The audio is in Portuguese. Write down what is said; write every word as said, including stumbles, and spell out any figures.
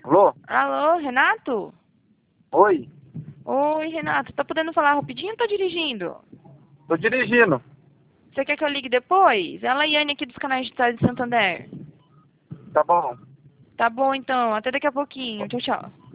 Alô? Alô, Renato? Oi? Oi, Renato. Tá podendo falar rapidinho ou tá dirigindo? Tô dirigindo. Você quer que eu ligue depois? Ela é a Yane aqui dos canais digitais de Santander. Tá bom. Tá bom, então. Até daqui a pouquinho. Tchau, tchau.